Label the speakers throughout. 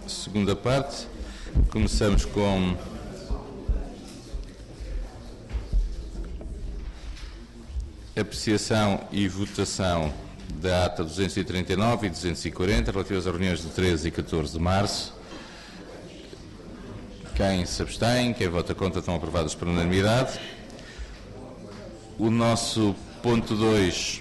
Speaker 1: segunda parte. Começamos com apreciação e votação da ata 239 e 240, relativas às reuniões de 13 e 14 de março. Quem se abstém, quem vota contra, estão aprovados por unanimidade. O nosso ponto 2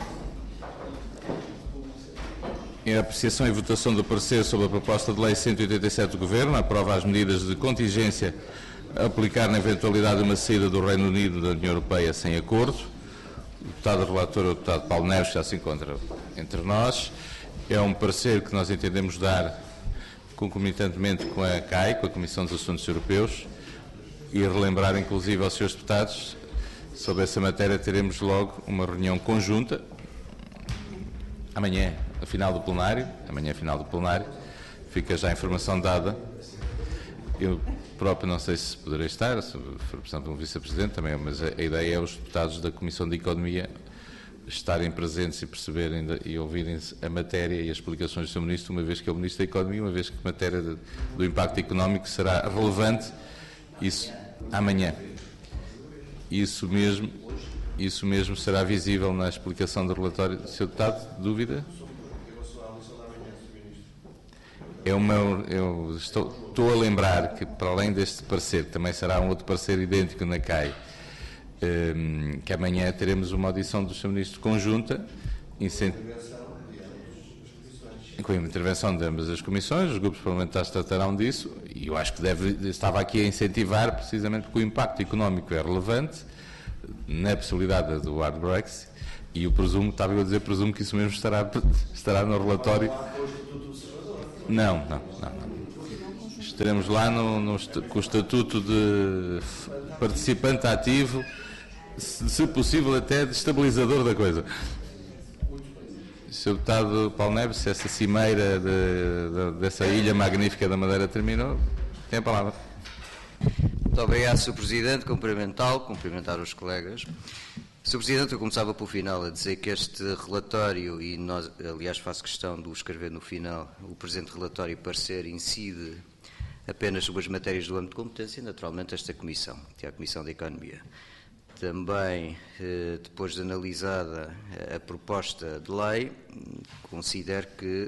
Speaker 1: é a apreciação e votação do parecer sobre a proposta de lei 187 do Governo, aprova as medidas de contingência a aplicar na eventualidade de uma saída do Reino Unido da União Europeia sem acordo. O deputado relator, o deputado Paulo Neves, já se encontra entre nós. É um parecer que nós entendemos dar concomitantemente com a CAI, com a Comissão dos Assuntos Europeus, e relembrar inclusive aos senhores deputados, sobre essa matéria teremos logo uma reunião conjunta, amanhã, final do plenário, fica já a informação dada. Eu próprio não sei se poderei estar, se for portanto um vice-presidente também, mas a ideia é os deputados da Comissão de Economia estarem presentes e perceberem e ouvirem a matéria e as explicações do Sr. Ministro, uma vez que é o Ministro da Economia, uma vez que a matéria do impacto económico será relevante, isso amanhã. Isso mesmo será visível na explicação do relatório. Sr. Deputado, dúvida? Eu estou a lembrar que, para além deste parecer, que também será um outro parecer idêntico na CAI, que amanhã teremos uma audição do Sr. Ministro conjunta, com a intervenção de ambas as comissões, os grupos parlamentares tratarão disso, e eu acho que estava aqui a incentivar, precisamente porque o impacto económico é relevante, na possibilidade do hard Brexit, e eu presumo que isso mesmo estará no relatório. Não. Estaremos lá com o estatuto de participante ativo, se possível até de estabilizador da coisa. Sr. Deputado Paulo Neves, se essa cimeira dessa ilha magnífica da Madeira terminou, tem a palavra.
Speaker 2: Muito obrigado, Sr. Presidente. Cumprimentar os colegas. Sr. Presidente, eu começava pelo final a dizer que este relatório, e nós, aliás, faço questão de o escrever no final, o presente relatório e parecer incide apenas sobre as matérias do âmbito de competência, naturalmente, esta Comissão, que é a Comissão da Economia. Também, depois de analisada a proposta de lei, considero que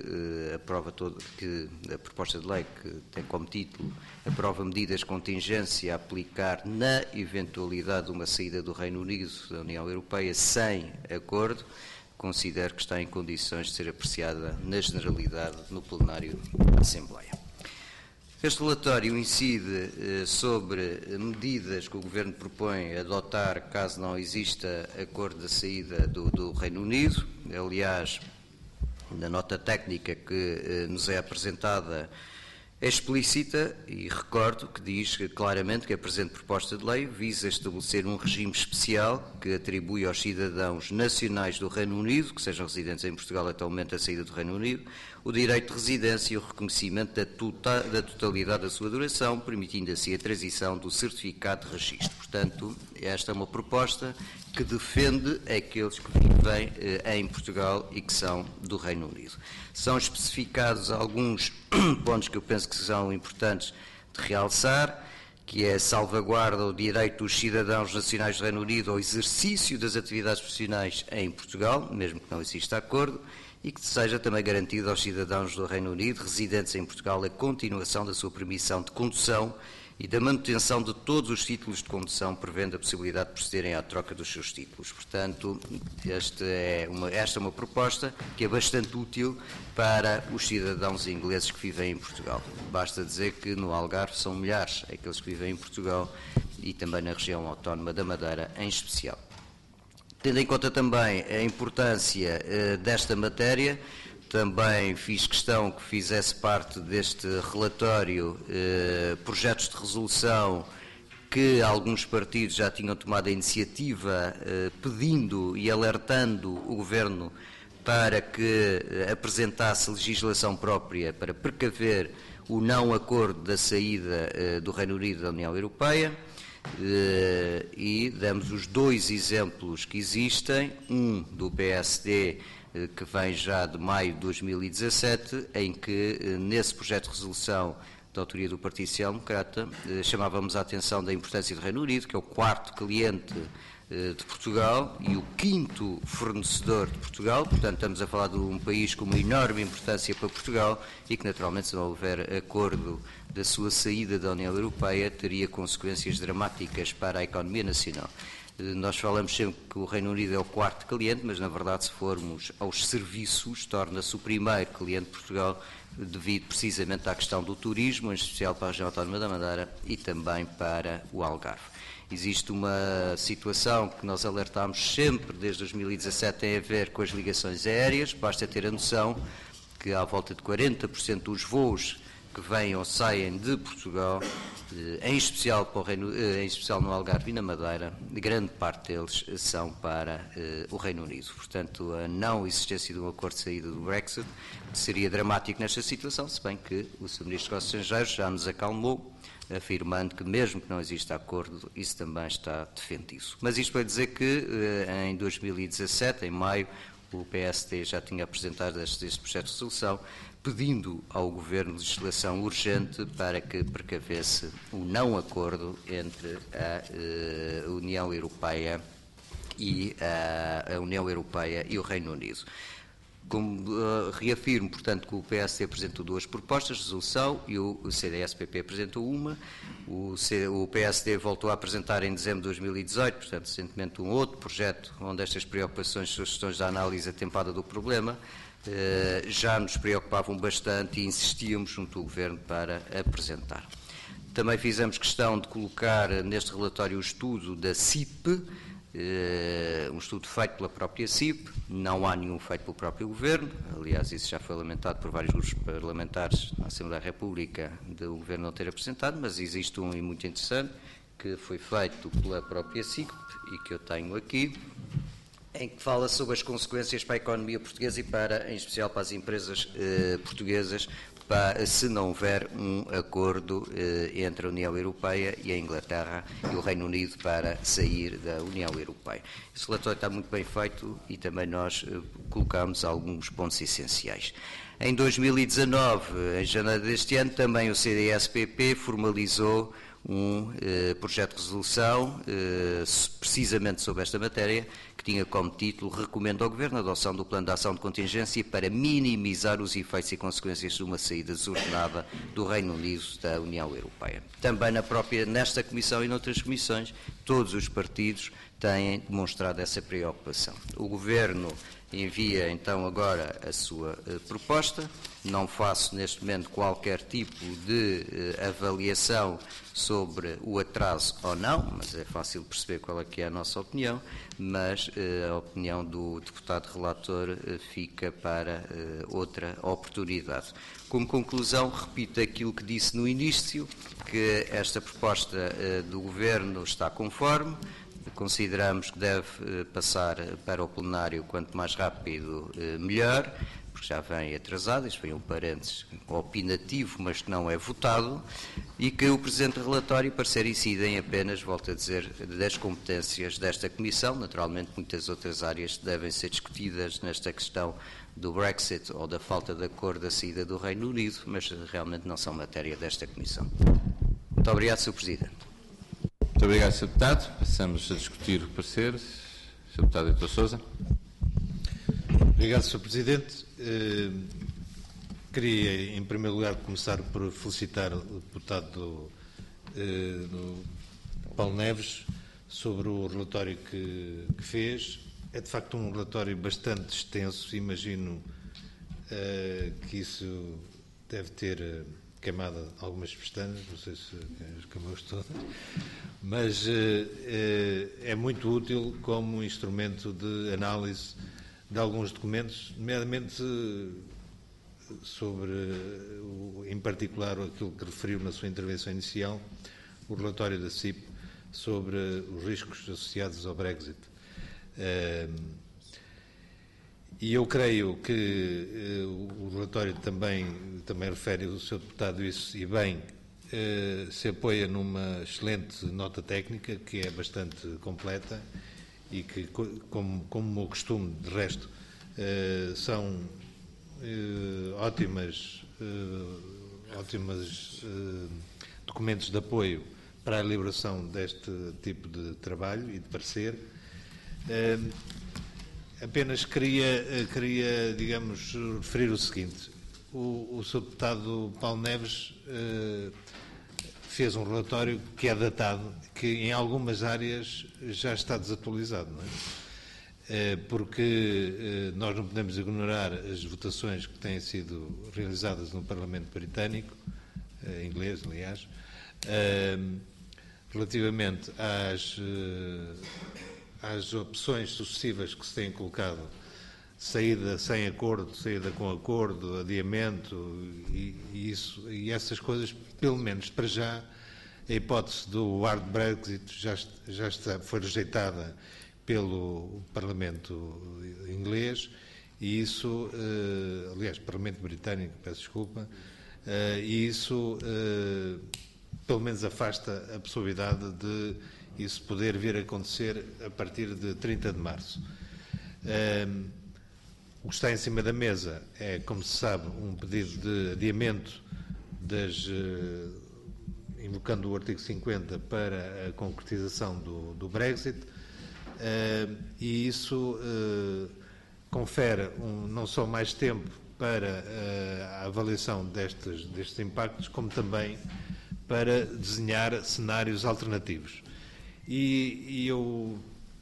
Speaker 2: a proposta de lei, que tem como título aprova medidas de contingência a aplicar na eventualidade de uma saída do Reino Unido da União Europeia sem acordo, considero que está em condições de ser apreciada na generalidade no plenário da Assembleia. Este relatório incide sobre medidas que o Governo propõe adotar caso não exista acordo de saída do Reino Unido. Aliás, na nota técnica que nos é apresentada é explícita, e recordo que diz claramente que a presente proposta de lei visa estabelecer um regime especial que atribui aos cidadãos nacionais do Reino Unido, que sejam residentes em Portugal até o momento da saída do Reino Unido, o direito de residência e o reconhecimento da totalidade da sua duração, permitindo assim a transição do certificado de registro. Portanto, esta é uma proposta que defende aqueles que vivem em Portugal e que são do Reino Unido. São especificados alguns pontos que eu penso que são importantes de realçar, que é a salvaguarda o direito dos cidadãos nacionais do Reino Unido ao exercício das atividades profissionais em Portugal, mesmo que não exista acordo, e que seja também garantido aos cidadãos do Reino Unido residentes em Portugal a continuação da sua permissão de condução e da manutenção de todos os títulos de condução, prevendo a possibilidade de procederem à troca dos seus títulos. Portanto, esta é uma proposta que é bastante útil para os cidadãos ingleses que vivem em Portugal. Basta dizer que no Algarve são milhares aqueles que vivem em Portugal e também na região autónoma da Madeira em especial. Tendo em conta também a importância desta matéria, também fiz questão que fizesse parte deste relatório projetos de resolução que alguns partidos já tinham tomado a iniciativa pedindo e alertando o Governo para que apresentasse legislação própria para precaver o não acordo da saída do Reino Unido da União Europeia. E damos os dois exemplos que existem, um do PSD que vem já de maio de 2017, em que, nesse projeto de resolução da autoria do Partido Social Democrata, chamávamos a atenção da importância do Reino Unido, que é o quarto cliente de Portugal e o quinto fornecedor de Portugal. Portanto, estamos a falar de um país com uma enorme importância para Portugal e que, naturalmente, se não houver acordo da sua saída da União Europeia, teria consequências dramáticas para a economia nacional. Nós falamos sempre que o Reino Unido é o quarto cliente, mas, na verdade, se formos aos serviços, torna-se o primeiro cliente de Portugal, devido precisamente à questão do turismo, em especial para a região autónoma da Madeira e também para o Algarve. Existe uma situação que nós alertámos sempre desde 2017, tem a ver com as ligações aéreas. Basta ter a noção que à volta de 40% dos voos que vêm ou saem de Portugal, em especial no Algarve e na Madeira, grande parte deles são para o Reino Unido. Portanto, a não existência de um acordo de saída do Brexit seria dramático nesta situação, se bem que o Sr. Ministro dos Negócios Estrangeiros já nos acalmou, afirmando que mesmo que não exista acordo, isso também está defendido. Mas isto para dizer que em 2017, em maio, o PSD já tinha apresentado este projeto de resolução, pedindo ao Governo legislação urgente para que precavesse o não acordo entre a União Europeia e o Reino Unido. Reafirmo, portanto, que o PSD apresentou duas propostas de resolução e o CDS-PP apresentou uma. O PSD voltou a apresentar em dezembro de 2018, portanto, recentemente, um outro projeto onde estas preocupações e sugestões da análise atempada do problema já nos preocupavam bastante e insistíamos junto ao Governo para apresentar. Também fizemos questão de colocar neste relatório o estudo da CIP, um estudo feito pela própria CIP, não há nenhum feito pelo próprio Governo, aliás isso já foi lamentado por vários grupos parlamentares na Assembleia da República do Governo não ter apresentado, mas existe um muito interessante que foi feito pela própria CIP e que eu tenho aqui, em que fala sobre as consequências para a economia portuguesa e em especial para as empresas portuguesas, se não houver um acordo entre a União Europeia e a Inglaterra e o Reino Unido para sair da União Europeia. Esse relatório está muito bem feito e também nós colocamos alguns pontos essenciais. Em 2019, em janeiro deste ano, também o CDS-PP formalizou um projeto de resolução precisamente sobre esta matéria, que tinha como título "Recomenda ao Governo a adoção do Plano de Ação de Contingência para minimizar os efeitos e consequências de uma saída desordenada do Reino Unido da União Europeia". Também nesta Comissão e noutras comissões, todos os partidos têm demonstrado essa preocupação. O Governo envia então agora a sua proposta. Não faço neste momento qualquer tipo de avaliação sobre o atraso ou não, mas é fácil perceber qual é que é a nossa opinião, mas a opinião do deputado relator fica para outra oportunidade. Como conclusão, repito aquilo que disse no início, que esta proposta do Governo está conforme. Consideramos que deve passar para o plenário quanto mais rápido melhor, porque já vem atrasado, isto foi um parênteses opinativo, mas que não é votado, e que o presente relatório, para ser incidem apenas, volto a dizer, das competências desta Comissão. Naturalmente, muitas outras áreas devem ser discutidas nesta questão do Brexit ou da falta de acordo da saída do Reino Unido, mas realmente não são matéria desta Comissão. Muito obrigado, Sr. Presidente.
Speaker 1: Muito obrigado, Sr. Deputado. Passamos a discutir o parecer. Sr. Deputado Heitor Sousa.
Speaker 3: Obrigado, Sr. Presidente. Queria, em primeiro lugar, começar por felicitar o deputado Paulo Neves sobre o relatório que fez. É, de facto, um relatório bastante extenso. Imagino que isso deve ter queimado algumas pestanas, não sei se as queimou todas, mas é muito útil como instrumento de análise de alguns documentos, nomeadamente sobre, em particular, aquilo que referiu na sua intervenção inicial, o relatório da CIP sobre os riscos associados ao Brexit. E eu creio que o relatório também refere, o Sr. Deputado isso, e bem, se apoia numa excelente nota técnica, que é bastante completa, e que, como o meu costume, de resto, São ótimas documentos de apoio para a elaboração deste tipo de trabalho e de parecer. Apenas queria, digamos, referir o seguinte. O Sr. Deputado Paulo Neves fez um relatório que é datado, que em algumas áreas já está desatualizado, não é? Porque nós não podemos ignorar as votações que têm sido realizadas no Parlamento Britânico, inglês, aliás, relativamente às opções sucessivas que se têm colocado, saída sem acordo, saída com acordo, adiamento e essas coisas, pelo menos para já, a hipótese do hard Brexit foi rejeitada pelo Parlamento inglês e isso, aliás, Parlamento britânico, peço desculpa, e isso pelo menos afasta a possibilidade de isso poder vir a acontecer a partir de 30 de março. O que está em cima da mesa é, como se sabe, um pedido de adiamento invocando o artigo 50 para a concretização do Brexit, e isso confere não só mais tempo para a avaliação destes impactos, como também para desenhar cenários alternativos. E eu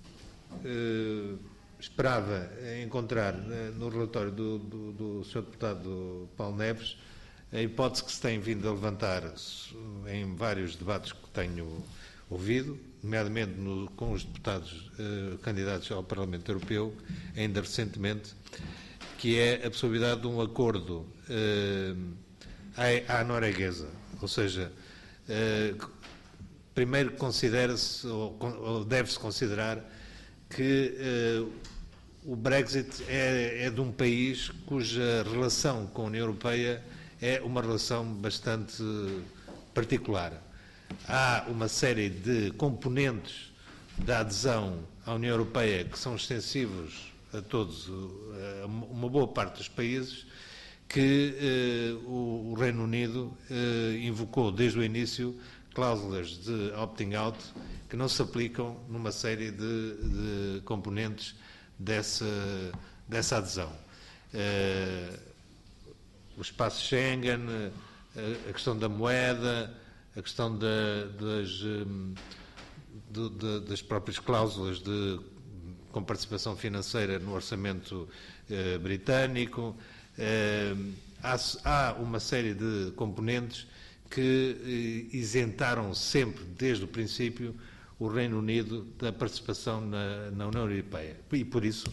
Speaker 3: esperava encontrar no relatório do Sr. Deputado Paulo Neves a hipótese que se tem vindo a levantar em vários debates que tenho ouvido, nomeadamente com os deputados candidatos ao Parlamento Europeu, ainda recentemente, que é a possibilidade de um acordo à norueguesa, ou seja, primeiro considera-se ou deve-se considerar que o Brexit é de um país cuja relação com a União Europeia é uma relação bastante particular. Há uma série de componentes da adesão à União Europeia que são extensivos a todos, a uma boa parte dos países, que o Reino Unido invocou desde o início cláusulas de opting out que não se aplicam numa série de componentes dessa adesão. O espaço Schengen, a questão da moeda, a questão das próprias cláusulas com participação financeira no orçamento britânico. Há uma série de componentes que isentaram sempre, desde o princípio, o Reino Unido da participação na União Europeia. E, por isso,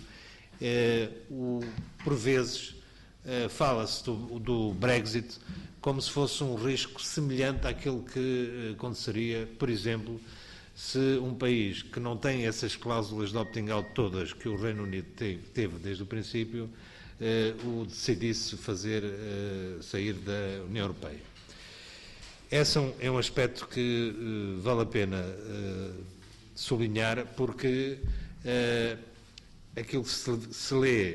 Speaker 3: por vezes, fala-se do Brexit como se fosse um risco semelhante àquele que aconteceria, por exemplo, se um país que não tem essas cláusulas de opting out todas que o Reino Unido teve desde o princípio, o decidisse sair da União Europeia. Esse é um aspecto que vale a pena sublinhar, porque aquilo que se lê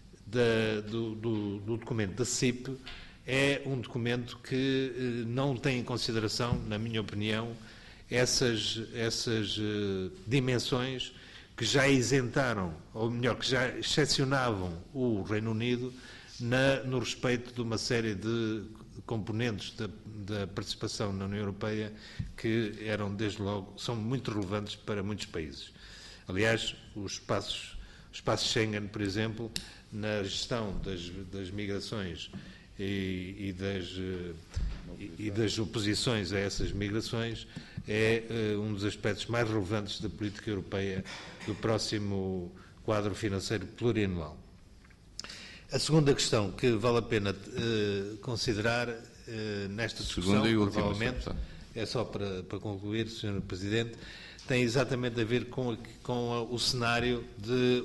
Speaker 3: do documento da CIP é um documento que não tem em consideração, na minha opinião, essas dimensões que já isentaram, ou melhor, que já excepcionavam o Reino Unido no respeito de uma série de componentes da participação na União Europeia que eram, desde logo, são muito relevantes para muitos países. Aliás, o espaço Schengen, por exemplo, na gestão das migrações e das oposições a essas migrações, é um dos aspectos mais relevantes da política europeia do próximo quadro financeiro plurianual. A segunda questão que vale a pena considerar nesta discussão, provavelmente, é só para concluir, Sr. Presidente, tem exatamente a ver com o cenário de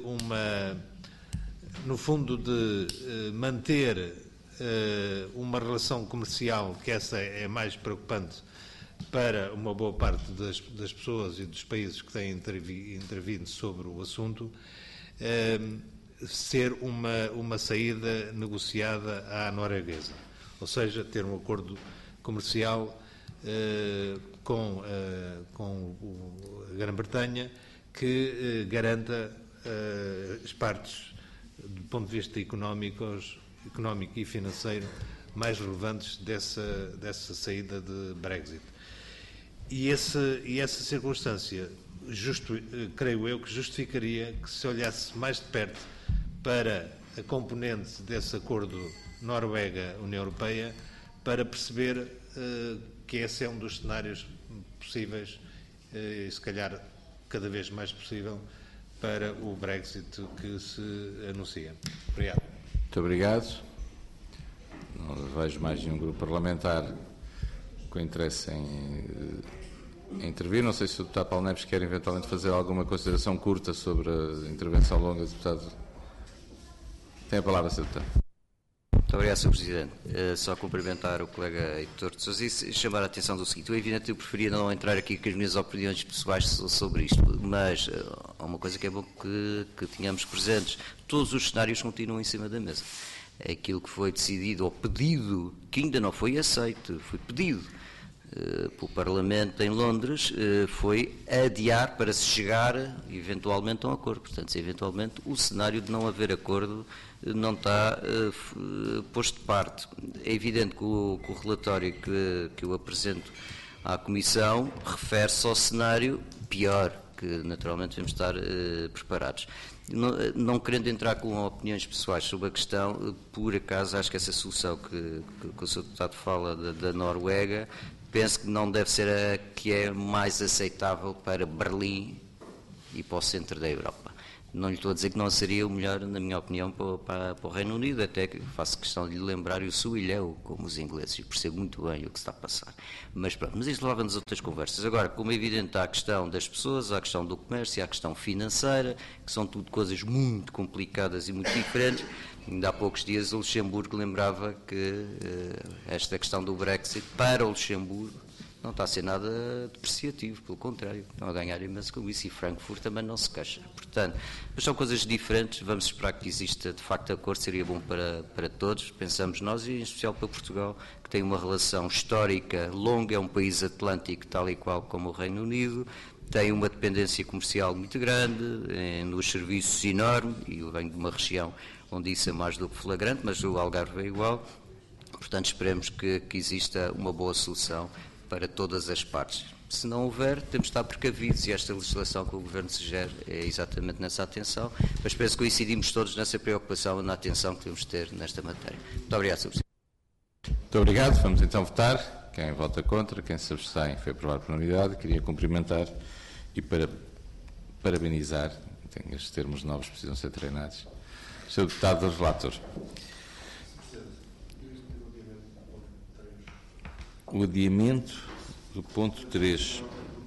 Speaker 3: no fundo, de manter uma relação comercial, que essa é mais preocupante para uma boa parte das pessoas e dos países que têm intervindo sobre o assunto, ser uma saída negociada à norueguesa, ou seja, ter um acordo comercial com a Grã-Bretanha que garanta as partes, do ponto de vista económico e financeiro, mais relevantes dessa saída de Brexit. E essa circunstância, creio eu, que justificaria que se olhasse mais de perto para a componente desse acordo Noruega-União Europeia, para perceber que esse é um dos cenários possíveis, e se calhar cada vez mais possível, para o Brexit que se anuncia. Obrigado.
Speaker 1: Muito obrigado. Não vejo mais nenhum grupo parlamentar com interesse em intervir. Não sei se o deputado Paulo Neves quer eventualmente fazer alguma consideração curta sobre a intervenção longa do deputado. Tem a palavra, Sr. Deputado.
Speaker 2: Muito obrigado, Sr. Presidente. Só cumprimentar o colega Heitor de Sousa e chamar a atenção do seguinte. É evidente que eu preferia não entrar aqui com as minhas opiniões pessoais sobre isto, mas há uma coisa que é bom que tenhamos presentes. Todos os cenários continuam em cima da mesa. Aquilo que foi decidido ou pedido, que ainda não foi aceito, foi pedido pelo Parlamento em Londres, foi adiar para se chegar eventualmente a um acordo. Portanto, se eventualmente o cenário de não haver acordo não está posto de parte. É evidente que o relatório que eu apresento à Comissão refere-se ao cenário pior, que naturalmente devemos estar preparados. Não querendo entrar com opiniões pessoais sobre a questão, por acaso acho que essa solução que o Sr. Deputado fala da Noruega, penso que não deve ser a que é mais aceitável para Berlim e para o centro da Europa. Não lhe estou a dizer que não seria o melhor, na minha opinião, para o Reino Unido, até que faço questão de lhe lembrar, eu sou ilhéu, como os ingleses, e percebo muito bem o que se está a passar. Mas pronto, mas isto leva-nos a outras conversas. Agora, como é evidente, há a questão das pessoas, há a questão do comércio, há a questão financeira, que são tudo coisas muito complicadas e muito diferentes. Ainda há poucos dias o Luxemburgo lembrava que esta questão do Brexit, para o Luxemburgo, não está a ser nada depreciativo, pelo contrário, estão a ganhar imenso com isso, e Frankfurt também não se queixa. Portanto, mas são coisas diferentes, vamos esperar que exista de facto acordo, seria bom para todos, pensamos nós, e em especial para Portugal, que tem uma relação histórica longa, é um país atlântico tal e qual como o Reino Unido, tem uma dependência comercial muito grande, nos serviços enorme, e eu venho de uma região onde isso é mais do que flagrante, mas o Algarve é igual, portanto esperemos que exista uma boa solução para todas as partes. Se não houver, temos de estar precavidos, e esta legislação que o Governo sugere é exatamente nessa atenção, mas penso que coincidimos todos nessa preocupação e na atenção que temos de ter nesta matéria. Muito obrigado, Sr. Presidente.
Speaker 1: Muito obrigado. Vamos então votar. Quem vota contra, quem se abstém, foi aprovado por unanimidade. Queria cumprimentar e parabenizar, estes termos novos precisam ser treinados, o Sr. Deputado Relator. O adiamento do ponto 3.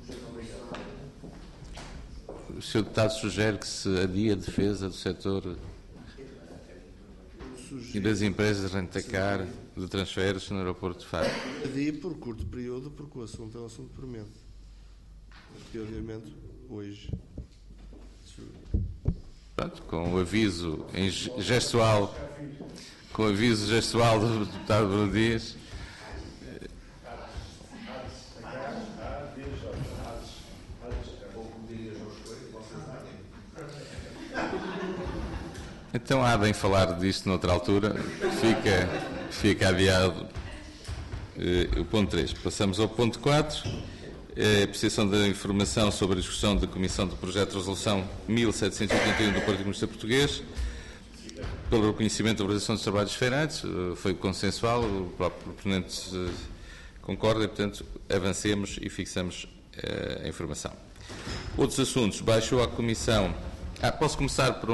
Speaker 1: O Sr. Deputado sugere que se adie a defesa do setor e das empresas de rentacar de transferes no aeroporto de Faro.
Speaker 4: Adia por curto período, porque o assunto é um assunto premente. Porque, obviamente, hoje...
Speaker 1: Pronto, com o aviso gestual do Deputado Bruno Dias. Então há bem falar disto noutra altura, fica adiado o ponto 3. Passamos ao ponto 4, a apreciação da informação sobre a discussão da Comissão do Projeto de Resolução 1781 do Partido Comunista Português, pelo reconhecimento da realização dos trabalhos feirantes, foi consensual, o próprio proponente concorda e, portanto, avancemos e fixamos a informação. Outros assuntos, baixou à Comissão... posso começar por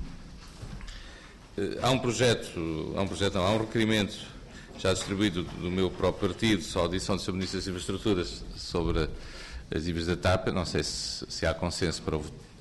Speaker 1: Há um requerimento já distribuído do meu próprio partido, só a audição do Sr. Ministro das Infraestruturas sobre as dívidas da TAP. Não sei se há consenso para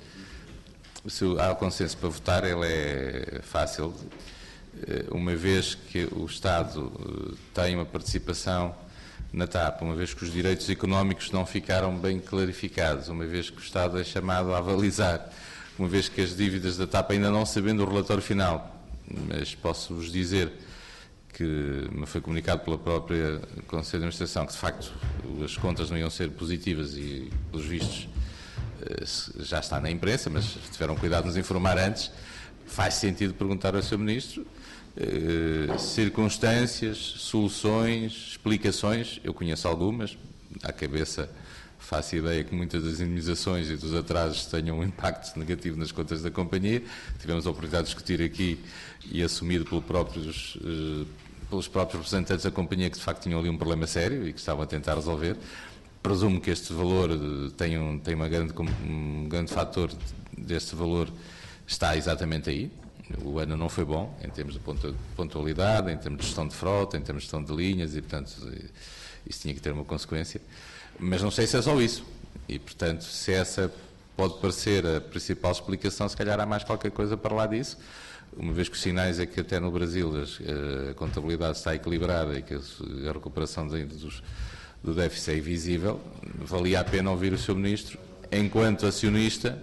Speaker 1: votar, ele é fácil, uma vez que o Estado tem uma participação na TAP, uma vez que os direitos económicos não ficaram bem clarificados, uma vez que o Estado é chamado a avalizar uma vez que as dívidas da TAP, ainda não sabendo o relatório final, mas posso-vos dizer que me foi comunicado pela própria Conselho de Administração que, de facto, as contas não iam ser positivas e, pelos vistos, já está na imprensa, mas tiveram cuidado de nos informar antes. Faz sentido perguntar ao Sr. Ministro circunstâncias, soluções, explicações. Eu conheço algumas, à cabeça faço ideia que muitas das indemnizações e dos atrasos tenham um impacto negativo nas contas da companhia. Tivemos a oportunidade de discutir aqui e assumido pelos próprios representantes da companhia que de facto tinham ali um problema sério e que estavam a tentar resolver. Presumo que este valor tem um grande fator deste valor está exatamente aí. O ano não foi bom em termos de pontualidade, em termos de gestão de frota, em termos de gestão de linhas e, portanto, isso tinha que ter uma consequência. Mas não sei se é só isso. E, portanto, se essa pode parecer a principal explicação, se calhar há mais qualquer coisa para lá disso, uma vez que os sinais é que até no Brasil a contabilidade está equilibrada e que a recuperação do déficit é invisível, valia a pena ouvir o Sr. Ministro, enquanto acionista,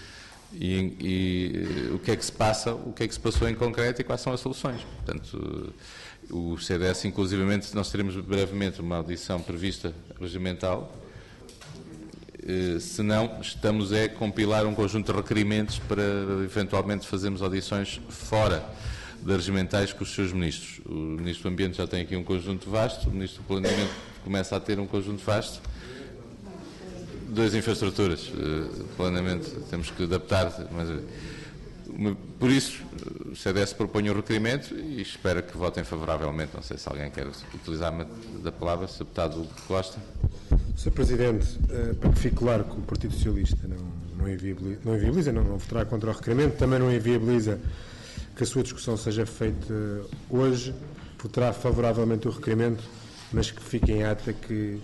Speaker 1: e o que é que se passa, o que é que se passou em concreto e quais são as soluções. Portanto, o CDS, inclusivamente, nós teremos brevemente uma audição prevista regimental, se não, estamos a compilar um conjunto de requerimentos para eventualmente fazermos audições fora das regimentais com os seus ministros. O Ministro do Ambiente já tem aqui um conjunto vasto, o Ministro do Planeamento começa a ter um conjunto vasto. 2 infraestruturas, planeamento, temos que adaptar, mas por isso o CDS propõe o requerimento e espero que votem favoravelmente. Não sei se alguém quer utilizar da palavra, Sr. Deputado Costa.
Speaker 5: Sr. Presidente, para que fique claro que o Partido Socialista não inviabiliza, não votará contra o requerimento, também não inviabiliza que a sua discussão seja feita hoje, votará favoravelmente o requerimento, mas que fique em ata que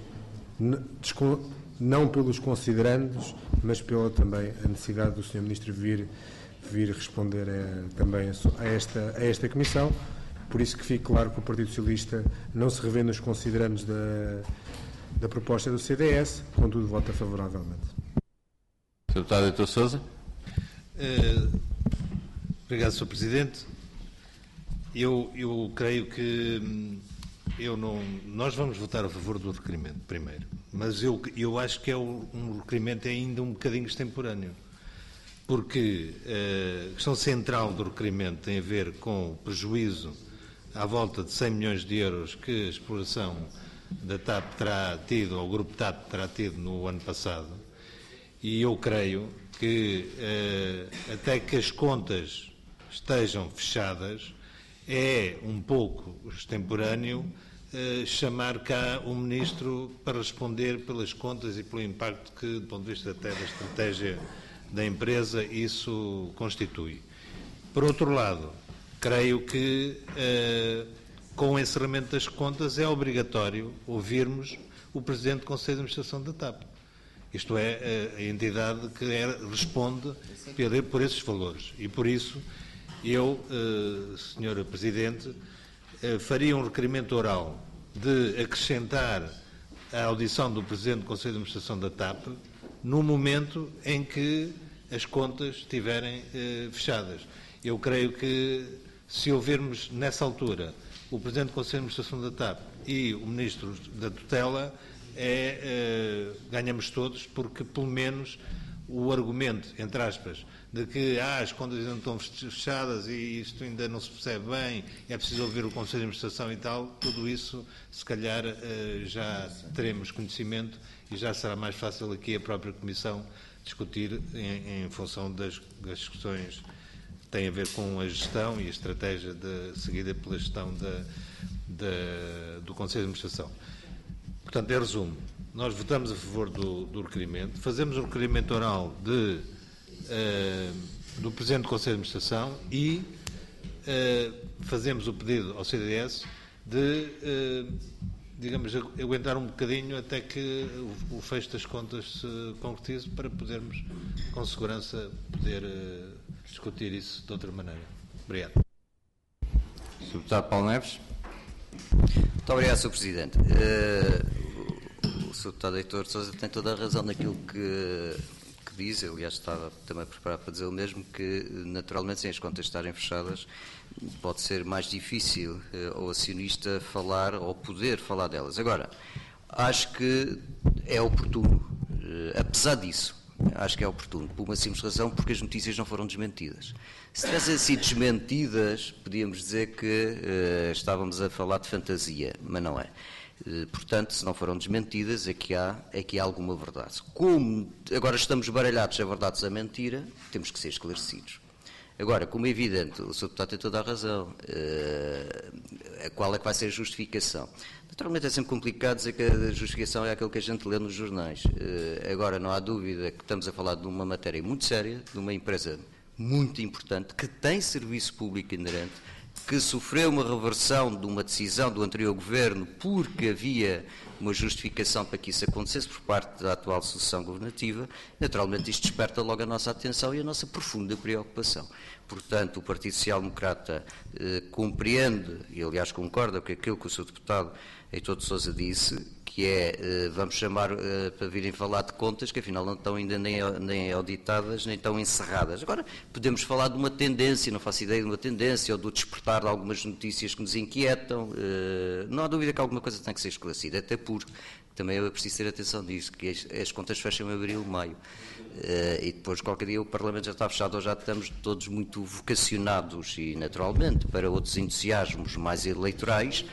Speaker 5: não pelos considerandos, mas pela também a necessidade do Sr. Ministro vir responder também a esta Comissão. Por isso que fique claro que o Partido Socialista não se revê nos considerandos da proposta do CDS, contudo vota favoravelmente.
Speaker 1: Sr. Deputado Heitor Sousa.
Speaker 3: Obrigado, Sr. Presidente. Eu creio que nós vamos votar a favor do requerimento, primeiro, mas eu acho que é um requerimento ainda um bocadinho extemporâneo, porque a questão central do requerimento tem a ver com o prejuízo à volta de 100 milhões de euros que a exploração da TAP terá tido, ou o Grupo TAP terá tido no ano passado, e eu creio que até que as contas estejam fechadas, é um pouco extemporâneo chamar cá o Ministro para responder pelas contas e pelo impacto que, do ponto de vista até da estratégia da empresa, isso constitui. Por outro lado, creio que com o encerramento das contas é obrigatório ouvirmos o Presidente do Conselho de Administração da TAP. Isto é, a entidade que responde por esses valores. E por isso, eu, Sra. Presidente, faria um requerimento oral de acrescentar a audição do Presidente do Conselho de Administração da TAP no momento em que as contas estiverem fechadas. Eu creio que, se ouvirmos nessa altura o Presidente do Conselho de Administração da TAP e o Ministro da Tutela, ganhamos todos, porque pelo menos o argumento, entre aspas, de que as contas ainda não estão fechadas e isto ainda não se percebe bem, é preciso ouvir o Conselho de Administração e tal, tudo isso, se calhar, já teremos conhecimento e já será mais fácil aqui a própria Comissão discutir em função das questões que têm a ver com a gestão e a estratégia seguida pela gestão do Conselho de Administração. Portanto, em resumo, nós votamos a favor do requerimento, fazemos o requerimento oral do Presidente do Conselho de Administração e fazemos o pedido ao CDS de, digamos, aguentar um bocadinho até que o fecho das contas se concretize para podermos, com segurança, poder discutir isso de outra maneira. Obrigado.
Speaker 1: Sr. Deputado Paulo Neves.
Speaker 2: Muito obrigado, Sr. Presidente. O Sr. Deputado Heitor Sousa tem toda a razão naquilo que que diz, aliás estava também preparado para dizer o mesmo, que naturalmente sem as contas estarem fechadas pode ser mais difícil ao acionista falar ou poder falar delas. Agora, acho que é oportuno, apesar disso, acho que é oportuno, por uma simples razão, porque as notícias não foram desmentidas. Se tivessem sido desmentidas, podíamos dizer que estávamos a falar de fantasia, mas não é. Portanto, se não foram desmentidas, aqui há alguma verdade. Como agora estamos baralhados a verdade ou a mentira, temos que ser esclarecidos. Agora, como é evidente, o Sr. Deputado tem toda a razão, qual é que vai ser a justificação? Naturalmente é sempre complicado dizer que a justificação é aquilo que a gente lê nos jornais. Agora, não há dúvida que estamos a falar de uma matéria muito séria, de uma empresa muito importante, que tem serviço público inerente, que sofreu uma reversão de uma decisão do anterior governo porque havia uma justificação para que isso acontecesse por parte da atual sucessão governativa. Naturalmente isto desperta logo a nossa atenção e a nossa profunda preocupação. Portanto, o Partido Social Democrata compreende, e aliás concorda com aquilo que o Sr. Deputado Heitor de Sousa disse, que é, vamos chamar para virem falar de contas que afinal não estão ainda nem auditadas, nem estão encerradas. Agora, podemos falar de uma tendência, não faço ideia de uma tendência, ou do despertar de algumas notícias que nos inquietam. Não há dúvida que alguma coisa tem que ser esclarecida, até porque também é preciso ter atenção disso, que as contas fecham em abril, maio. E depois qualquer dia o Parlamento já está fechado ou já estamos todos muito vocacionados e naturalmente para outros entusiasmos mais eleitorais.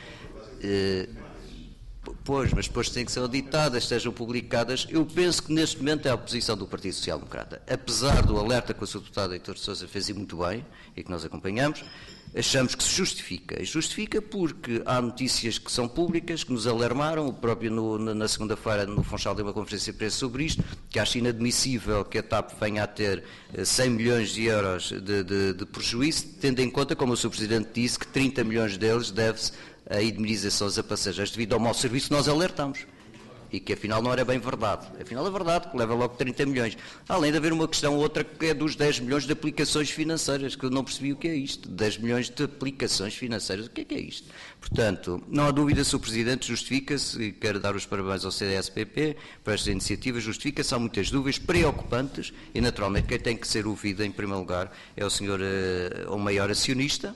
Speaker 2: Pois, mas depois têm que ser auditadas, sejam publicadas. Eu penso que neste momento é a posição do Partido Social Democrata. Apesar do alerta que o Sr. Deputado Heitor de Sousa fez e muito bem, e que nós acompanhamos, achamos que se justifica. E justifica porque há notícias que são públicas, que nos alarmaram. O próprio na segunda-feira no Funchal deu uma conferência de imprensa sobre isto, que acho inadmissível que a TAP venha a ter 100 milhões de euros de prejuízo, tendo em conta, como o Sr. Presidente disse, que 30 milhões deles deve-se a indemnizações a passageiros devido ao mau serviço. Nós alertamos. E que afinal não era bem verdade. Afinal é verdade, que leva logo 30 milhões. Além de haver uma questão outra que é dos 10 milhões de aplicações financeiras, que eu não percebi o que é isto. 10 milhões de aplicações financeiras, o que é isto? Portanto, não há dúvida se o Presidente justifica-se, e quero dar os parabéns ao CDS-PP para esta iniciativa, justifica-se, há muitas dúvidas preocupantes, e naturalmente quem tem que ser ouvido em primeiro lugar é o senhor, o maior acionista,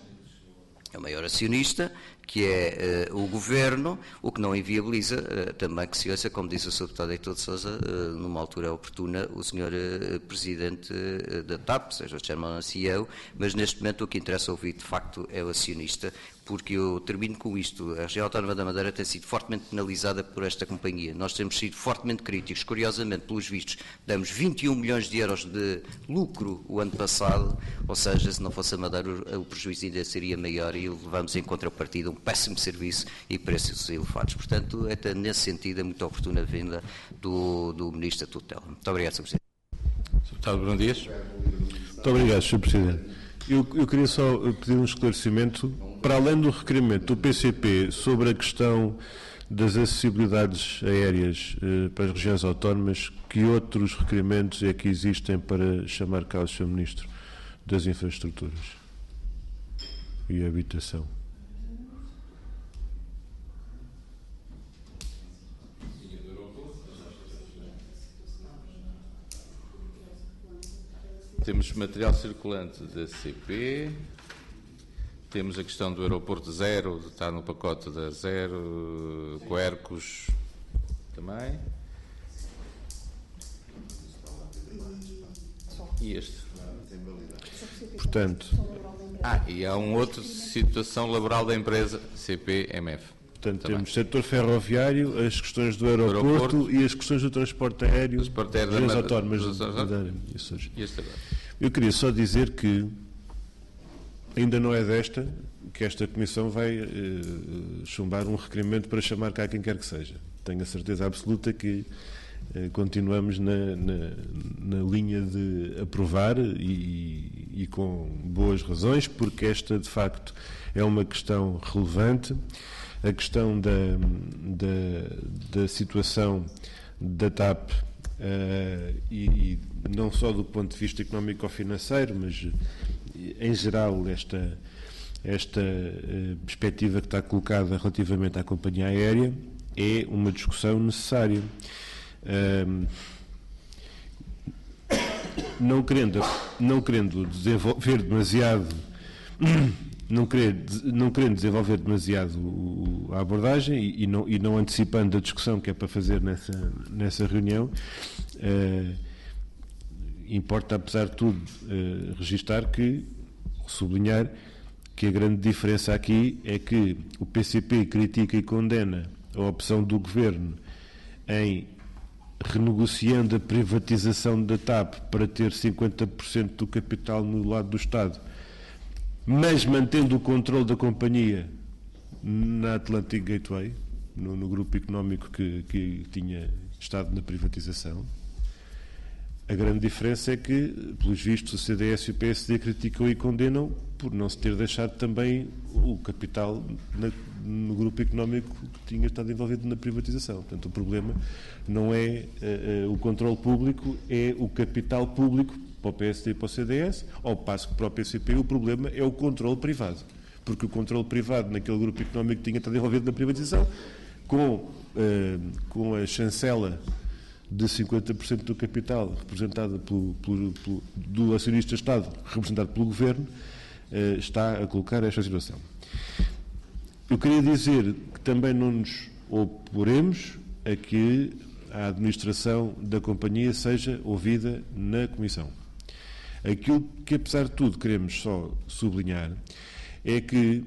Speaker 2: que é o Governo, o que não inviabiliza também que se ouça, como disse o Sr. Deputado Heitor de Sousa, numa altura oportuna, o Sr. Presidente da TAP, seja o Chairman CEO, mas neste momento o que interessa ouvir de facto é o acionista, porque eu termino com isto. A região autónoma da Madeira tem sido fortemente penalizada por esta companhia. Nós temos sido fortemente críticos. Curiosamente, pelos vistos, damos 21 milhões de euros de lucro o ano passado, ou seja, se não fosse a Madeira, o prejuízo ainda seria maior e levamos em contrapartida um péssimo serviço e preços elevados. Portanto, até nesse sentido, é muito oportuna a vinda do Ministro da Tutela. Muito obrigado, Sr. Presidente.
Speaker 1: Sr. Deputado Bruno Dias.
Speaker 6: Muito obrigado, Sr. Presidente. Eu queria só pedir um esclarecimento, para além do requerimento do PCP sobre a questão das acessibilidades aéreas para as regiões autónomas, que outros requerimentos é que existem para chamar cá o Sr. Ministro das Infraestruturas e Habitação?
Speaker 1: Temos material circulante da CP, temos a questão do aeroporto zero, está no pacote da zero, Quercus também. E este.
Speaker 6: Portanto,
Speaker 1: e há uma outra situação laboral da empresa, CPMF.
Speaker 6: Portanto, temos o setor ferroviário, as questões do aeroporto e as questões do transporte aéreo das regiões autónomas da Madeira. Eu queria só dizer que ainda não é desta que esta Comissão vai chumbar um requerimento para chamar cá quem quer que seja. Tenho a certeza absoluta que continuamos na linha de aprovar e com boas razões, porque esta, de facto, é uma questão relevante. A questão da situação da TAP, e não só do ponto de vista económico ou financeiro, mas em geral esta perspectiva que está colocada relativamente à companhia aérea é uma discussão necessária. não querendo desenvolver demasiado a abordagem e não antecipando a discussão que é para fazer nessa reunião, importa, apesar de tudo, sublinhar que a grande diferença aqui é que o PCP critica e condena a opção do Governo em, renegociando a privatização da TAP para ter 50% do capital no lado do Estado, mas mantendo o controle da companhia na Atlantic Gateway, no grupo económico que tinha estado na privatização. A grande diferença é que, pelos vistos, o CDS e o PSD criticam e condenam por não se ter deixado também o capital no grupo económico que tinha estado envolvido na privatização. Portanto, o problema não é o controle público, é o capital público para o PSD e para o CDS, ao passo que para o PCP o problema é o controle privado. Porque o controle privado naquele grupo económico que tinha estado envolvido na privatização, com a chancela de 50% do capital representado do acionista-Estado, representado pelo Governo, está a colocar esta situação. Eu queria dizer que também não nos oporemos a que a administração da companhia seja ouvida na Comissão. Aquilo que, apesar de tudo, queremos só sublinhar é que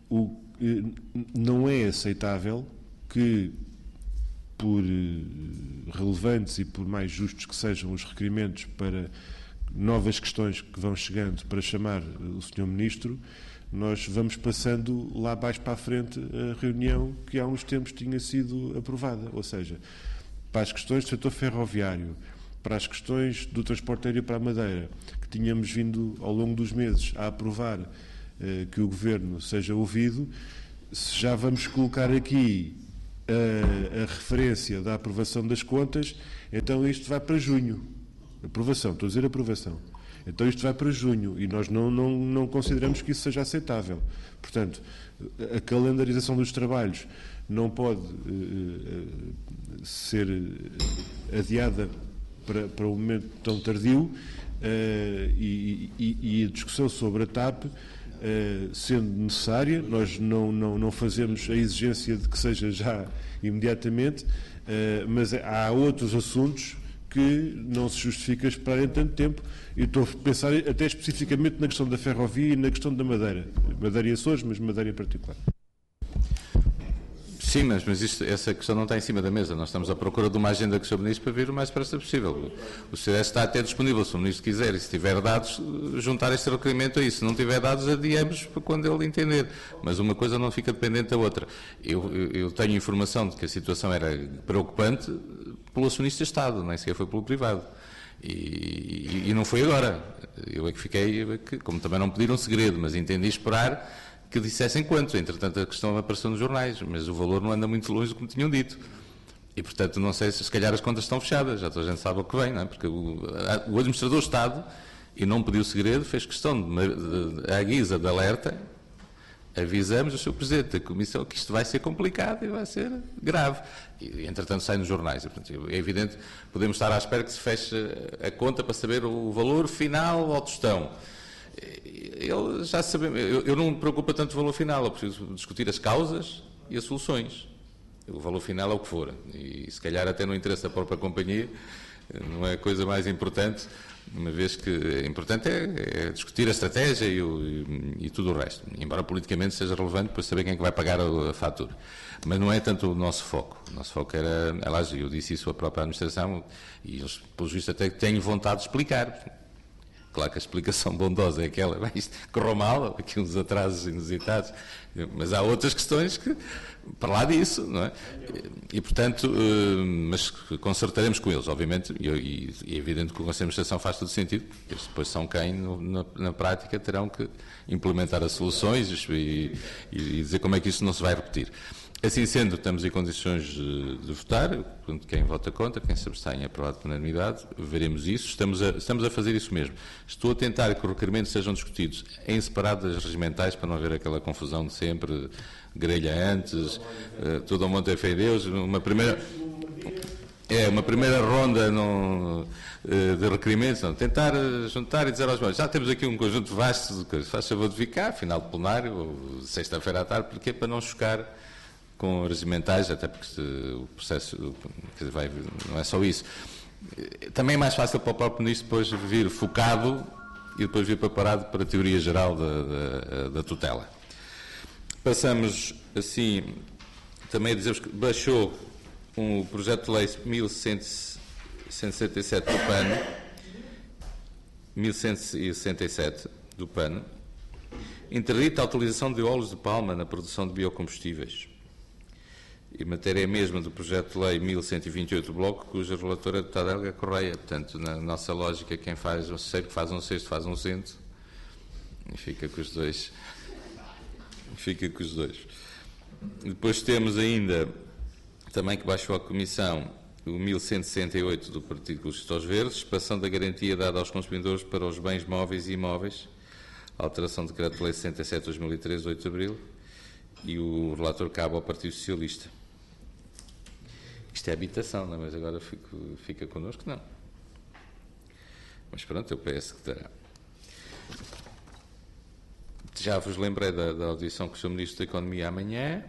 Speaker 6: não é aceitável que, por relevantes e por mais justos que sejam os requerimentos para novas questões que vão chegando para chamar o Sr. Ministro, nós vamos passando lá abaixo para a frente a reunião que há uns tempos tinha sido aprovada. Ou seja, para as questões do setor ferroviário, para as questões do transporte aéreo para a Madeira, que tínhamos vindo ao longo dos meses a aprovar que o Governo seja ouvido, se já vamos colocar aqui a referência da aprovação das contas, então isto vai para junho. Aprovação, estou a dizer aprovação. Então isto vai para junho e nós não consideramos que isso seja aceitável. Portanto, a calendarização dos trabalhos não pode ser adiada para um momento tão tardio e a discussão sobre a TAP, sendo necessária, nós não fazemos a exigência de que seja já imediatamente, mas há outros assuntos que não se justifica esperarem tanto tempo, e estou a pensar até especificamente na questão da ferrovia e na questão da Madeira e Açores, mas Madeira em particular.
Speaker 1: Sim, mas essa questão não está em cima da mesa. Nós estamos à procura de uma agenda que o Sr. Ministro para vir o mais depressa possível. O CDS está até disponível, se o Ministro quiser, e se tiver dados, juntar este requerimento a isso. Se não tiver dados, adiamos para quando ele entender. Mas uma coisa não fica dependente da outra. Eu tenho informação de que a situação era preocupante pelo acionista-Estado, nem sequer foi pelo privado. E não foi agora. Eu é que fiquei, como também não pediram segredo, mas entendi esperar que dissessem quanto. Entretanto, a questão apareceu nos jornais, mas o valor não anda muito longe do que me tinham dito. E, portanto, não sei se calhar as contas estão fechadas, já toda a gente sabe o que vem, não é? Porque o administrador do Estado, e não pediu segredo, fez questão, à guisa de alerta, avisamos o Sr. Presidente da Comissão que isto vai ser complicado e vai ser grave. E, entretanto, sai nos jornais. E, portanto, é evidente, podemos estar à espera que se feche a conta para saber o valor final ao tostão. Eu já sabemos, eu não me preocupo tanto o valor final, eu preciso discutir as causas e as soluções. O valor final é o que for, e se calhar até não interessa a própria companhia, não é a coisa mais importante, uma vez que importante é discutir a estratégia e tudo o resto, embora politicamente seja relevante para saber quem é que vai pagar a fatura. Mas não é tanto o nosso foco. O nosso foco era, aliás, eu disse isso à própria administração, e eles, pelo visto, até têm vontade de explicar. Claro que a explicação bondosa é aquela, isto correu mal, aqui uns atrasos inusitados, mas há outras questões que, para lá disso, não é? E, portanto, mas consertaremos com eles, obviamente, e é evidente que o Conselho de Administração faz todo sentido, eles depois são quem, na prática, terão que implementar as soluções e dizer como é que isso não se vai repetir. Assim sendo, estamos em condições de votar, portanto, quem vota contra, quem se abstém é aprovado por unanimidade, veremos isso, estamos a fazer isso mesmo. Estou a tentar que os requerimentos sejam discutidos em separado das regimentais, para não haver aquela confusão de sempre, grelha antes, tudo ao monte é fé em Deus, uma primeira... É uma primeira ronda de requerimentos, não, tentar juntar e dizer aos meus, já temos aqui um conjunto vasto de coisas, faz favor de ficar, final de plenário, ou sexta-feira à tarde, porque é para não chocar com regimentais, até porque o processo não é só isso. Também é mais fácil para o próprio Ministro depois vir focado e depois vir preparado para a teoria geral da tutela. Passamos, assim, também a dizer-vos que baixou o projeto de lei 1167 do PAN, 1167 do PAN, interdita a utilização de óleos de palma na produção de biocombustíveis. E matéria mesma do projeto de lei 1128 do Bloco, cuja relatora é a deputada Helga Correia. Portanto, na nossa lógica, quem faz um cesto faz um cesto, faz um cento, e fica com os dois. Depois temos ainda, também que baixou a Comissão, o 1168 do Partido Ecologista aos Verdes, expansão da garantia dada aos consumidores para os bens móveis e imóveis, alteração do Decreto-Lei 67/2013, 8 de Abril, e o relator cabe ao Partido Socialista. Isto é habitação, não é? Mas agora fica connosco, não. Mas pronto, é o PS que terá. Já vos lembrei da audição com o Sr. Ministro da Economia amanhã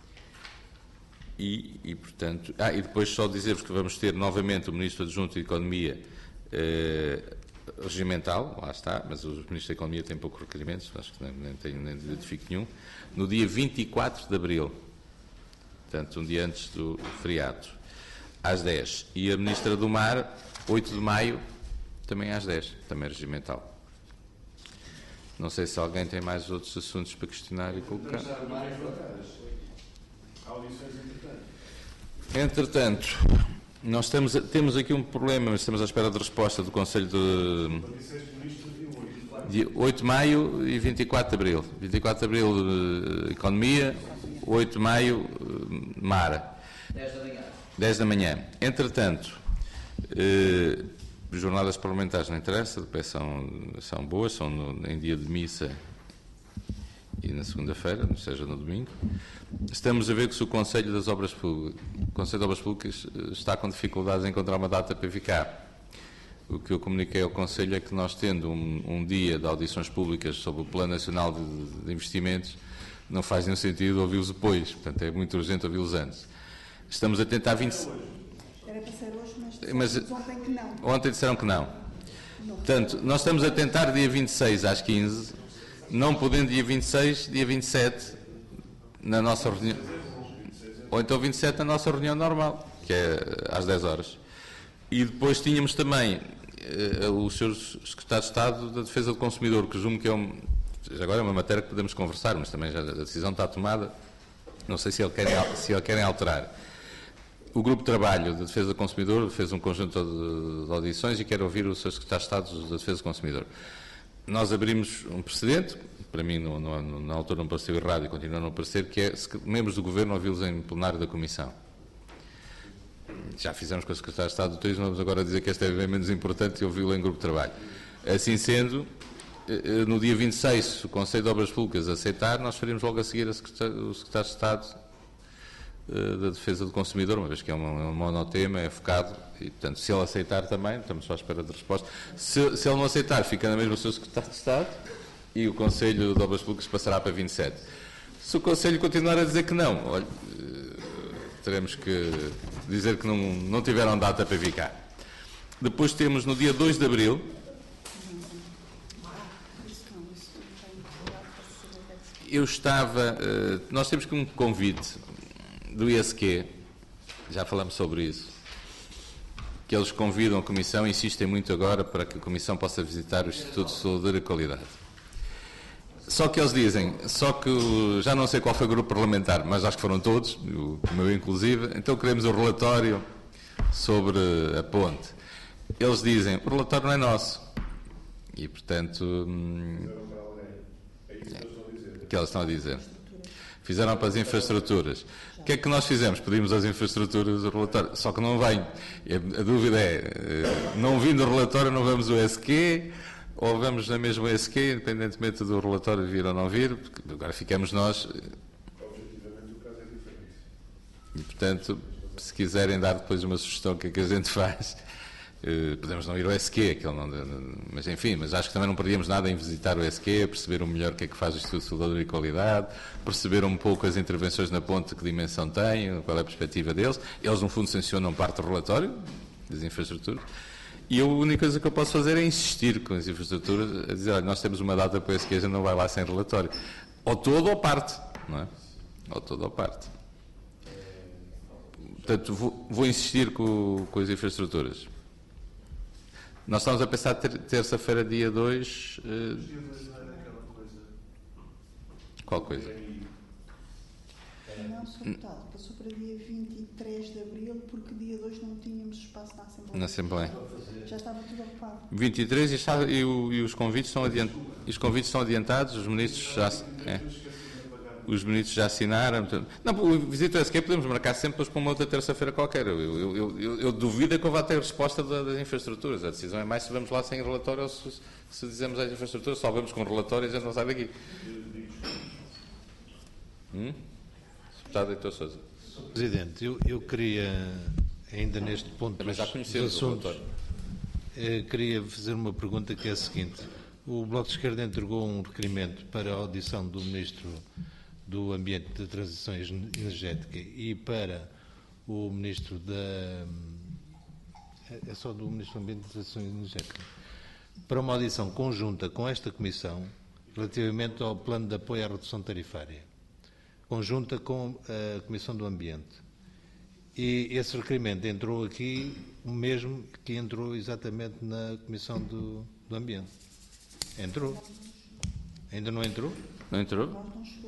Speaker 1: e portanto... e depois só dizer-vos que vamos ter novamente o Ministro Adjunto de Economia regimental, lá está, mas os Ministros da Economia têm poucos requerimentos, acho que nem identifico nenhum, no dia 24 de Abril, portanto, um dia antes do feriado, às 10. E a Ministra do Mar, 8 de maio, também às 10, também regimental. Não sei se alguém tem mais outros assuntos para questionar e colocar. Entretanto, nós temos aqui um problema, mas estamos à espera de resposta do Conselho de 8 de maio e 24 de Abril. 24 de Abril, Economia, 8 de maio, Mar. 10 da manhã. Entretanto, jornadas parlamentares não interessa, são boas, são em dia de missa e na segunda-feira, não seja no domingo. Estamos a ver que se o Conselho de Obras Públicas está com dificuldades em encontrar uma data para ficar. O que eu comuniquei ao Conselho é que nós, tendo um dia de audições públicas sobre o Plano Nacional de Investimentos, não faz nenhum sentido ouvi-los depois, portanto é muito urgente ouvi-los antes. Estamos a tentar...
Speaker 7: Era para ser hoje, mas ontem que não.
Speaker 1: Ontem disseram que não. Portanto, nós estamos a tentar dia 26 às 15, não podendo dia 26, dia 27, na nossa reunião. Ou então 27 na nossa reunião normal, que é às 10 horas. E depois tínhamos também o Sr. Secretário de Estado da Defesa do Consumidor, que presumo que agora é uma matéria que podemos conversar, mas também já a decisão está tomada. Não sei se ele querem alterar. O Grupo de Trabalho da Defesa do Consumidor fez um conjunto de audições e quero ouvir o Sr. Secretário de Estado da Defesa do Consumidor. Nós abrimos um precedente, para mim na altura não pareceu errado e continua a não parecer, que é membros do Governo ouvi-los em plenário da Comissão. Já fizemos com o Secretário de Estado do Turismo, vamos agora dizer que este é bem menos importante e ouvi-lo em Grupo de Trabalho. Assim sendo, no dia 26, se o Conselho de Obras Públicas aceitar, nós faríamos logo a seguir o Secretário de Estado da Defesa do Consumidor, uma vez que é um monotema, é focado, e portanto, se ele aceitar também, estamos só à espera de resposta. Se ele não aceitar, fica na mesma o seu Secretário de Estado e o Conselho de Obras Públicas passará para 27. Se o Conselho continuar a dizer que não, olha, teremos que dizer que não tiveram data para ficar. Depois temos no dia 2 de Abril, nós temos um convite do ISQ, já falamos sobre isso, que eles convidam a Comissão, insistem muito agora para que a Comissão possa visitar o Instituto de Saúde e Qualidade. Só que eles dizem, já não sei qual foi o grupo parlamentar, mas acho que foram todos, o meu inclusive, então queremos o relatório sobre a ponte. Eles dizem, o relatório não é nosso. E, portanto, o que eles estão a dizer? Fizeram para as infraestruturas. O que é que nós fizemos? Pedimos às infraestruturas o relatório, só que não vem. A dúvida é, não vindo o relatório, não vamos o ESQ, ou vamos na mesma ESQ, independentemente do relatório vir ou não vir, porque agora ficamos nós.
Speaker 8: Objetivamente o caso é diferente.
Speaker 1: E, portanto, se quiserem dar depois uma sugestão, o que é que a gente faz? Podemos não ir ao SQ, mas enfim, mas acho que também não perdíamos nada em visitar o SQ, perceber melhor o que é que faz o Instituto de Soldadura e Qualidade, perceber um pouco as intervenções na ponte, que dimensão têm, qual é a perspectiva deles. Eles, no fundo, sancionam parte do relatório das infraestruturas. E a única coisa que eu posso fazer é insistir com as infraestruturas, a dizer, olha, nós temos uma data para o SQ, a gente não vai lá sem relatório. Ou todo ou parte, não é? Ou todo ou parte. Portanto, vou insistir com as infraestruturas. Nós estamos a pensar terça-feira, dia 2... Qual coisa?
Speaker 7: Não, Sr. Deputado, passou para dia 23 de abril, porque dia 2 não tínhamos espaço na Assembleia.
Speaker 1: Na Assembleia.
Speaker 7: Já estava tudo ocupado. 23
Speaker 1: e os convites estão adiantados, os ministros já... Os ministros já assinaram. Não, o visita ao SQ podemos marcar sempre para uma outra terça-feira qualquer. Eu duvido que eu vá ter resposta das infraestruturas. A decisão é mais se vamos lá sem relatório ou se dizemos às infraestruturas, só vamos com relatório e a gente não sai daqui. Deputado Heitor Sousa.
Speaker 3: Presidente, eu queria, ainda neste ponto
Speaker 1: também já conhecemos o relatório.
Speaker 3: Queria fazer uma pergunta que é a seguinte. O Bloco de Esquerda entregou um requerimento para a audição do Ministro do Ambiente e da Transição Energética e para o Ministro da... É só do Ministro do Ambiente e da Transição Energética. Para uma audição conjunta com esta Comissão relativamente ao Plano de Apoio à Redução Tarifária, conjunta com a Comissão do Ambiente. E esse requerimento entrou aqui o mesmo que entrou exatamente na Comissão do Ambiente. Entrou? Ainda não entrou?
Speaker 1: Não entrou?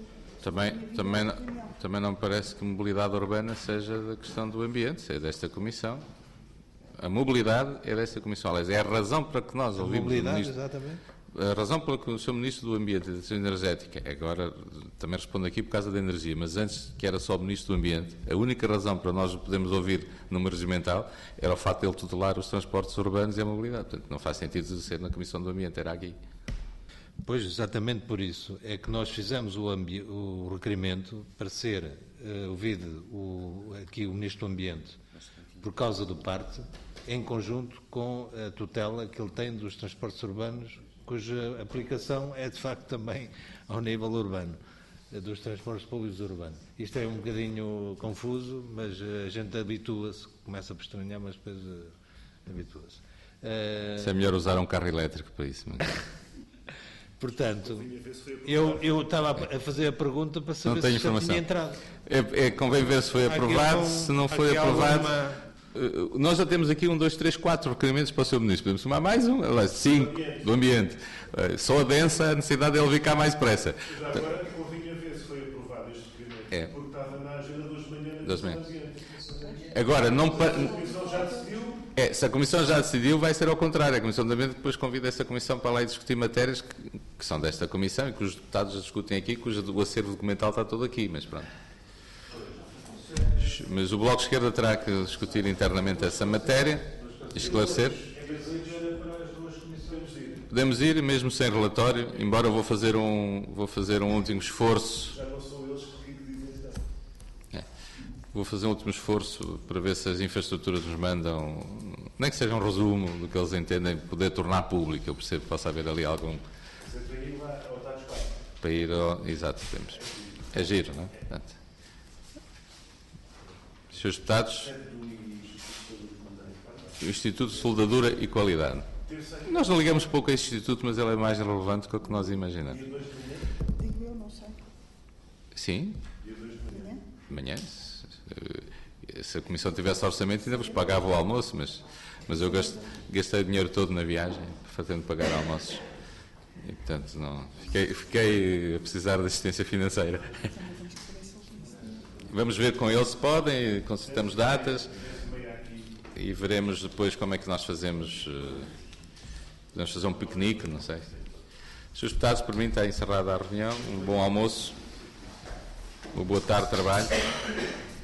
Speaker 1: Também não me parece que mobilidade urbana seja da questão do ambiente, é desta Comissão. A mobilidade é desta Comissão. Aliás, é a razão para que nós ouvimos o Ministro...
Speaker 3: Exatamente.
Speaker 1: A razão pela que o Sr. Ministro do Ambiente e da Transição Energética, agora também respondo aqui por causa da energia, mas antes que era só o Ministro do Ambiente, a única razão para nós o podermos ouvir numa regimental era o facto de ele tutelar os transportes urbanos e a mobilidade. Portanto, não faz sentido ser na Comissão do Ambiente, era aqui.
Speaker 3: Pois, exatamente por isso é que nós fizemos o requerimento para ser ouvido aqui o Ministro do Ambiente por causa do parte, em conjunto com a tutela que ele tem dos transportes urbanos, cuja aplicação é de facto também ao nível urbano, dos transportes públicos urbanos. Isto é um bocadinho confuso, mas a gente habitua-se, começa por estranhar, mas depois habitua-se.
Speaker 1: É melhor usar um carro elétrico para isso. Mas...
Speaker 3: Portanto, eu estava a fazer a pergunta para saber se já tinha entrado.
Speaker 1: Convém ver se foi aprovado, se não foi aprovado... Nós já temos aqui 4 requerimentos para o Sr. Ministro. Podemos tomar mais 5 do ambiente. Só adensa a necessidade de ele vir cá mais depressa.
Speaker 6: Já agora convinha ver se foi aprovado este requerimento, porque estava na agenda das manhã.
Speaker 1: Agora, não...
Speaker 6: Se a Comissão já decidiu...
Speaker 1: se a Comissão já decidiu, vai ser ao contrário. A Comissão do Ambiente depois convida esta Comissão para lá e discutir matérias que são desta Comissão e que os deputados já discutem aqui, cujo acervo documental está todo aqui, mas pronto. Mas o Bloco de Esquerda terá que discutir internamente essa matéria, esclarecer. Podemos ir, mesmo sem relatório, embora eu vou fazer um último esforço. Vou fazer um último esforço para ver se as infraestruturas nos mandam, nem que seja um resumo do que eles entendem, poder tornar público. Eu percebo que possa haver ali algum... Para ir ao... Exato, temos. É giro, não é? Portanto, Senhores deputados, o Instituto de Soldadura e Qualidade. Nós não ligamos pouco a este Instituto, mas ele é mais relevante do que nós imaginamos.
Speaker 7: Digo eu, não sei.
Speaker 1: Sim?
Speaker 7: Amanhã?
Speaker 1: Amanhã? Se a Comissão tivesse orçamento, ainda vos pagava o almoço, mas eu gastei o dinheiro todo na viagem, fazendo pagar almoços. E, portanto, não, fiquei a precisar de assistência financeira. Vamos ver com eles se podem, consultamos datas e veremos depois como é que nós fazemos. Podemos fazer um piquenique, não sei. Senhores deputados, por mim está encerrada a reunião. Um bom almoço, uma boa tarde de trabalho.